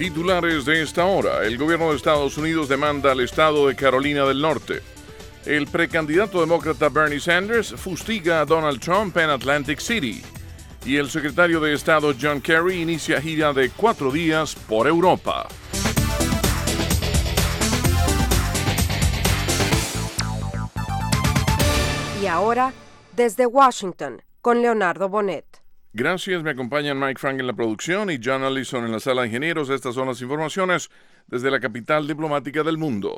Titulares de esta hora. El gobierno de Estados Unidos demanda al estado de Carolina del Norte. El precandidato demócrata Bernie Sanders fustiga a Donald Trump en Atlantic City. Y el secretario de Estado John Kerry inicia gira de 4 días por Europa. Y ahora, desde Washington, con Leonardo Bonet. Gracias, me acompañan Mike Frank en la producción y John Allison en la sala de ingenieros. Estas son las informaciones desde la capital diplomática del mundo.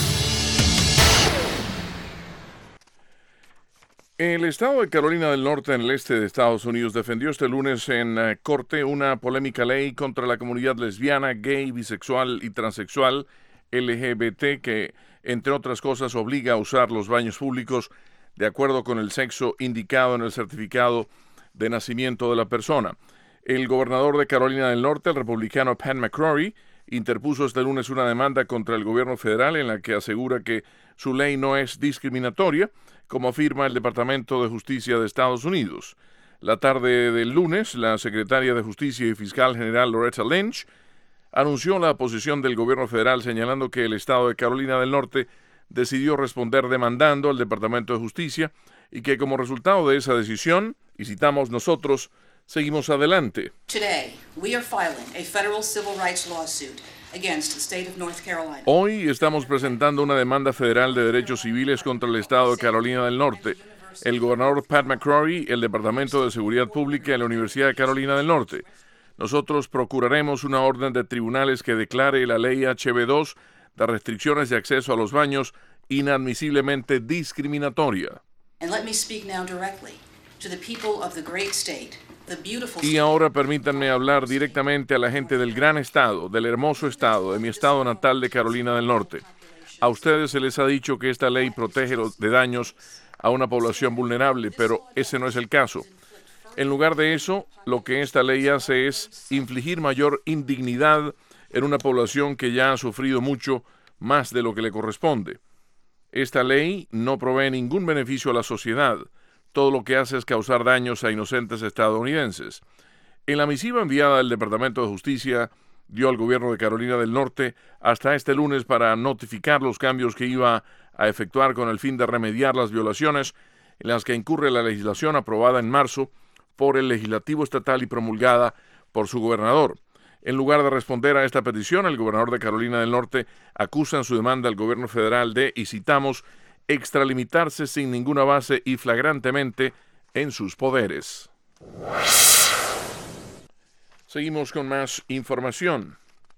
El estado de Carolina del Norte, en el este de Estados Unidos, defendió este lunes en corte una polémica ley contra la comunidad lesbiana, gay, bisexual y transexual LGBT que, entre otras cosas, obliga a usar los baños públicos de acuerdo con el sexo indicado en el certificado de nacimiento de la persona. El gobernador de Carolina del Norte, el republicano Pat McCrory, interpuso este lunes una demanda contra el gobierno federal en la que asegura que su ley no es discriminatoria, como afirma el Departamento de Justicia de Estados Unidos. La tarde del lunes, la secretaria de Justicia y fiscal general Loretta Lynch anunció la posición del gobierno federal, señalando que el estado de Carolina del Norte decidió responder demandando al Departamento de Justicia y que como resultado de esa decisión, y citamos nosotros, seguimos adelante. Hoy estamos presentando una demanda federal de derechos civiles contra el estado de Carolina del Norte. El gobernador Pat McCrory, el Departamento de Seguridad Pública de la Universidad de Carolina del Norte. Nosotros procuraremos una orden de tribunales que declare la ley HB2 de restricciones de acceso a los baños inadmisiblemente discriminatoria. Y ahora permítanme hablar directamente a la gente del gran estado, del hermoso estado, de mi estado natal de Carolina del Norte. A ustedes se les ha dicho que esta ley protege de daños a una población vulnerable, pero ese no es el caso. En lugar de eso, lo que esta ley hace es infligir mayor indignidad en una población que ya ha sufrido mucho más de lo que le corresponde. Esta ley no provee ningún beneficio a la sociedad. Todo lo que hace es causar daños a inocentes estadounidenses. En la misiva enviada del Departamento de Justicia, dio al gobierno de Carolina del Norte hasta este lunes para notificar los cambios que iba a efectuar con el fin de remediar las violaciones en las que incurre la legislación aprobada en marzo por el legislativo estatal y promulgada por su gobernador. En lugar de responder a esta petición, el gobernador de Carolina del Norte acusa en su demanda al gobierno federal de, y citamos, extralimitarse sin ninguna base y flagrantemente en sus poderes. Seguimos con más información.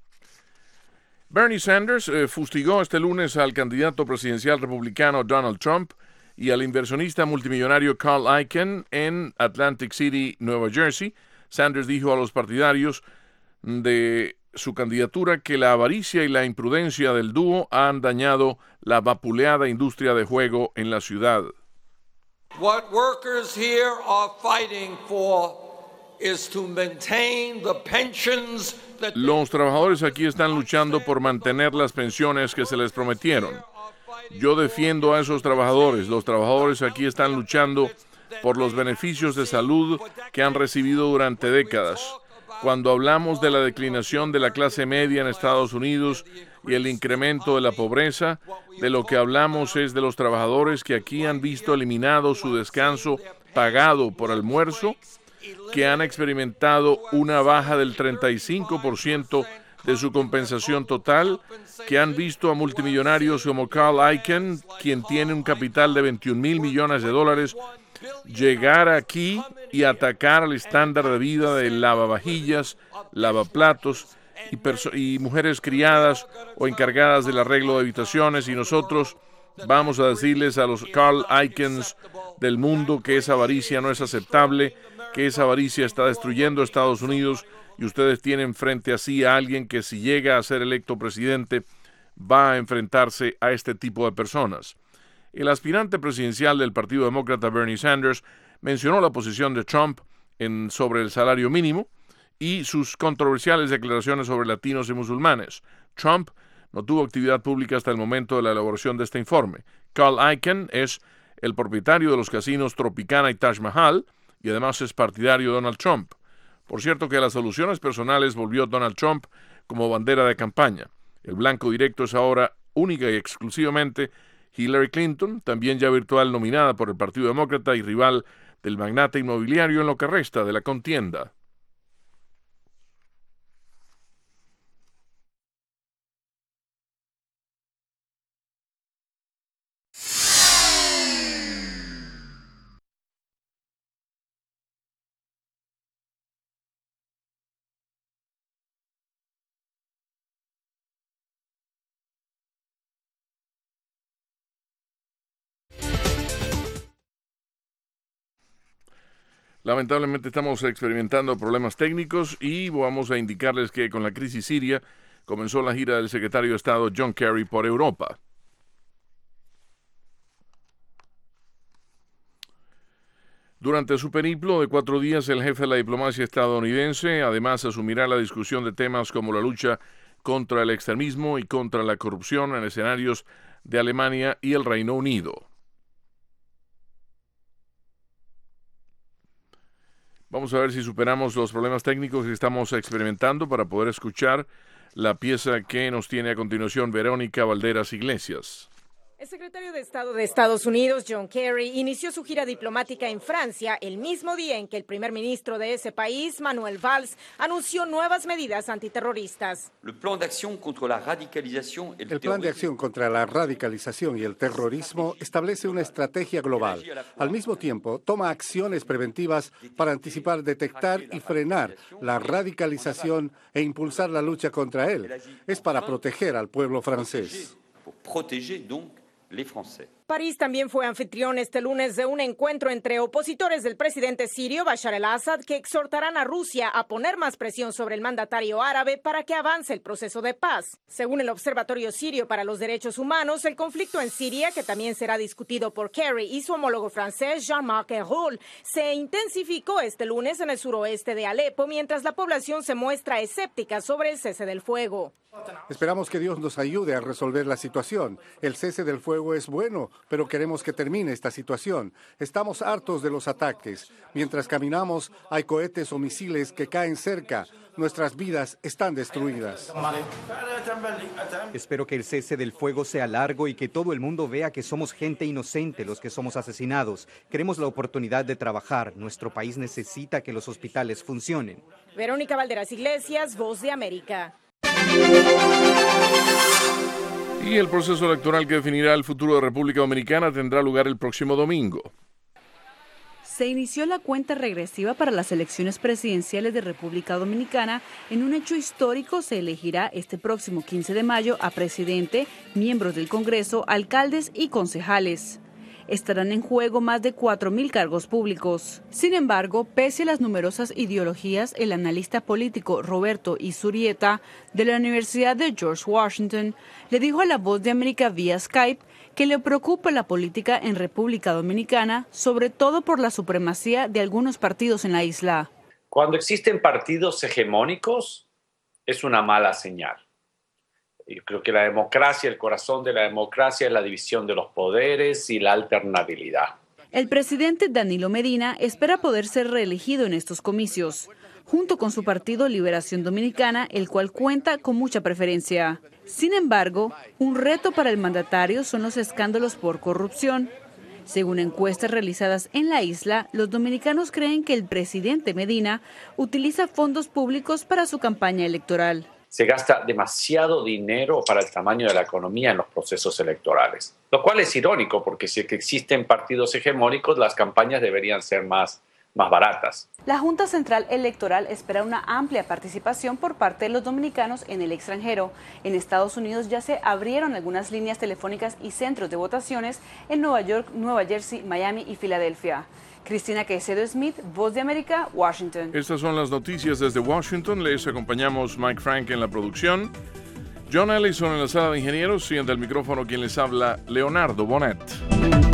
Bernie Sanders fustigó este lunes al candidato presidencial republicano Donald Trump y al inversionista multimillonario Carl Icahn en Atlantic City, Nueva Jersey. Sanders dijo a los partidarios de su candidatura que la avaricia y la imprudencia del dúo han dañado la vapuleada industria de juego en la ciudad. What workers here are fighting for is to maintain the pensions that Los trabajadores aquí están luchando por mantener las pensiones que se les prometieron. Yo defiendo a esos trabajadores. Los trabajadores aquí están luchando por los beneficios de salud que han recibido durante décadas. Cuando hablamos de la declinación de la clase media en Estados Unidos y el incremento de la pobreza, de lo que hablamos es de los trabajadores que aquí han visto eliminado su descanso pagado por almuerzo, que han experimentado una baja del 35% de su compensación total, que han visto a multimillonarios como Carl Icahn, quien tiene un capital de $21,000 millones, llegar aquí y atacar el estándar de vida de lavavajillas, lavaplatos y mujeres criadas o encargadas del arreglo de habitaciones, y nosotros vamos a decirles a los Carl Icahns del mundo que esa avaricia no es aceptable, que esa avaricia está destruyendo a Estados Unidos, y ustedes tienen frente a sí a alguien que, si llega a ser electo presidente, va a enfrentarse a este tipo de personas. El aspirante presidencial del Partido Demócrata, Bernie Sanders, mencionó la posición de Trump sobre el salario mínimo y sus controversiales declaraciones sobre latinos y musulmanes. Trump no tuvo actividad pública hasta el momento de la elaboración de este informe. Carl Icahn es el propietario de los casinos Tropicana y Taj Mahal y además es partidario de Donald Trump. Por cierto que a las alusiones personales volvió Donald Trump como bandera de campaña. El blanco directo es ahora única y exclusivamente Hillary Clinton, también ya virtual nominada por el Partido Demócrata y rival del magnate inmobiliario en lo que resta de la contienda. Lamentablemente estamos experimentando problemas técnicos y vamos a indicarles que con la crisis siria comenzó la gira del secretario de Estado John Kerry por Europa. Durante su periplo de 4 días, el jefe de la diplomacia estadounidense además asumirá la discusión de temas como la lucha contra el extremismo y contra la corrupción en escenarios de Alemania y el Reino Unido. Vamos a ver si superamos los problemas técnicos que estamos experimentando para poder escuchar la pieza que nos tiene a continuación Verónica Valderas Iglesias. El secretario de Estado de Estados Unidos, John Kerry, inició su gira diplomática en Francia el mismo día en que el primer ministro de ese país, Manuel Valls, anunció nuevas medidas antiterroristas. El plan de acción contra la radicalización y el terrorismo establece una estrategia global. Al mismo tiempo, toma acciones preventivas para anticipar, detectar y frenar la radicalización e impulsar la lucha contra él. Es para proteger al pueblo francés. París también fue anfitrión este lunes de un encuentro entre opositores del presidente sirio Bashar al-Assad que exhortarán a Rusia a poner más presión sobre el mandatario árabe para que avance el proceso de paz. Según el Observatorio Sirio para los Derechos Humanos, el conflicto en Siria, que también será discutido por Kerry y su homólogo francés Jean-Marc Ayrault, se intensificó este lunes en el suroeste de Alepo, mientras la población se muestra escéptica sobre el cese del fuego. Esperamos que Dios nos ayude a resolver la situación. El cese del fuego es bueno, pero queremos que termine esta situación. Estamos hartos de los ataques. Mientras caminamos, hay cohetes o misiles que caen cerca. Nuestras vidas están destruidas. Espero que el cese del fuego sea largo y que todo el mundo vea que somos gente inocente los que somos asesinados. Queremos la oportunidad de trabajar. Nuestro país necesita que los hospitales funcionen. Verónica Valderas Iglesias, Voz de América. Y el proceso electoral que definirá el futuro de República Dominicana tendrá lugar el próximo domingo. Se inició la cuenta regresiva para las elecciones presidenciales de República Dominicana. En un hecho histórico, se elegirá este próximo 15 de mayo a presidente, miembros del Congreso, alcaldes y concejales. Estarán en juego más de 4.000 cargos públicos. Sin embargo, pese a las numerosas ideologías, el analista político Roberto Izurieta, de la Universidad de George Washington, le dijo a La Voz de América vía Skype que le preocupa la política en República Dominicana, sobre todo por la supremacía de algunos partidos en la isla. Cuando existen partidos hegemónicos, es una mala señal. Yo creo que la democracia, el corazón de la democracia es la división de los poderes y la alternabilidad. El presidente Danilo Medina espera poder ser reelegido en estos comicios, junto con su partido Liberación Dominicana, el cual cuenta con mucha preferencia. Sin embargo, un reto para el mandatario son los escándalos por corrupción. Según encuestas realizadas en la isla, los dominicanos creen que el presidente Medina utiliza fondos públicos para su campaña electoral. Se gasta demasiado dinero para el tamaño de la economía en los procesos electorales, lo cual es irónico porque si existen partidos hegemónicos, las campañas deberían ser más baratas. La Junta Central Electoral espera una amplia participación por parte de los dominicanos en el extranjero. En Estados Unidos ya se abrieron algunas líneas telefónicas y centros de votaciones en Nueva York, Nueva Jersey, Miami y Filadelfia. Cristina Caicedo Smith, Voz de América, Washington. Estas son las noticias desde Washington. Les acompañamos Mike Frank en la producción, John Ellison en la sala de ingenieros y ante el micrófono quien les habla, Leonardo Bonet.